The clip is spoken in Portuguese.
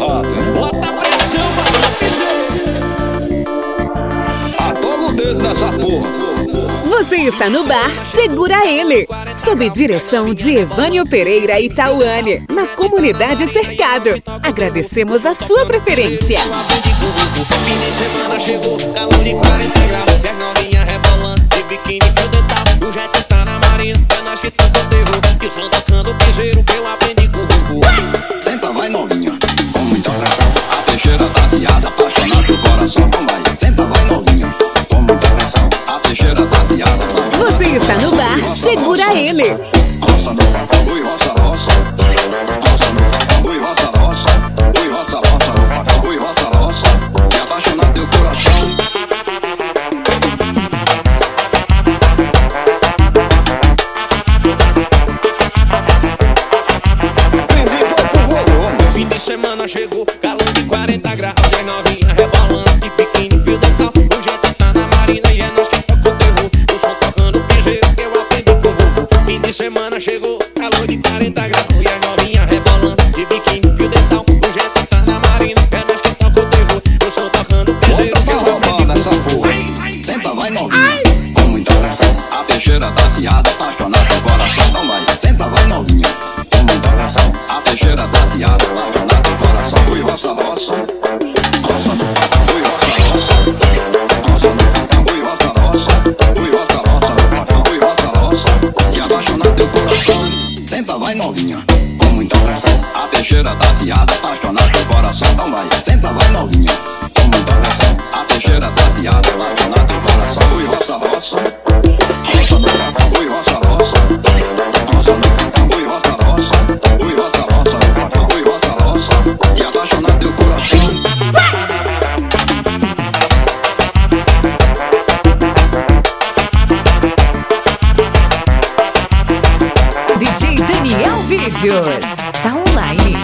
errado, hein? Bota pressão, Atola o dedo nessa porra. Você está no bar Segura Ele, sob direção de Evânio Pereira e Tauane, na comunidade Cercado. Agradecemos a sua preferência. Fim de semana chegou, calor de 40 graus, 10 novinha rebolando, de biquíni, fio dental, o jet tá na marina, é nós que tá com terror, e o som tocando piseiro, que eu aprendi com o Ruvu. Senta, vai novinha, com muita pressão, a peixeira tá afiada, apaixonada, o coração não vai. Senta, vai novinha, com muita pressão, a peixeira tá afiada. Você está no bar Segura Ele. Roça no facão, ui, roça, roça. Roça no facão, ui, roça, roça. Ui, roça, roça no facão, ui, roça, roça. E apaixonar teu coração. Prendi foi pro volume. Fim de semana chegou, calor de 40 graus, 10 novinha rebolando, de biquíni, fio dental, o jet tá na marina, e é nós que toca o terror, o som tocando piseiro, que eu aprendi com o Ruvu. Fim de semana chegou, calor de 40 graus, e as novinha rebolando, de biquíni, fio dental, o jet tá na marina, é nós que toca o terror, o som tocando piseiro, que eu Bota pra aprendi roubar nessa porra. Senta, vai novinha, com muita pressão, a peixeira tá afiada, apaixonada, o coração não vai. Senta, vai novinha, com muita pressão, a peixeira tá afiada, apaixonada, o coração. Ui, roça, roça. Roça no facão, ui, roça, roça. Roça no facão, ui, roça, roça. Ui, roça, roça no facão, ui, roça, roça. E apaixonar teu coração. Senta, vai novinha, com muita pressão, a peixeira tá afiada, apaixonada, o coração não vai. Senta, vai novinha, com muita pressão, a peixeira tá afiada, apaixonada, teu coração. Ui, roça, roça. Roça no facão, ui, roça, roça. Roça no facão, ui, roça, roça. Ui, roça, roça no facão, ui, roça, roça. E apaixonar teu coração. DJ Daniel Vídeos. Tá online.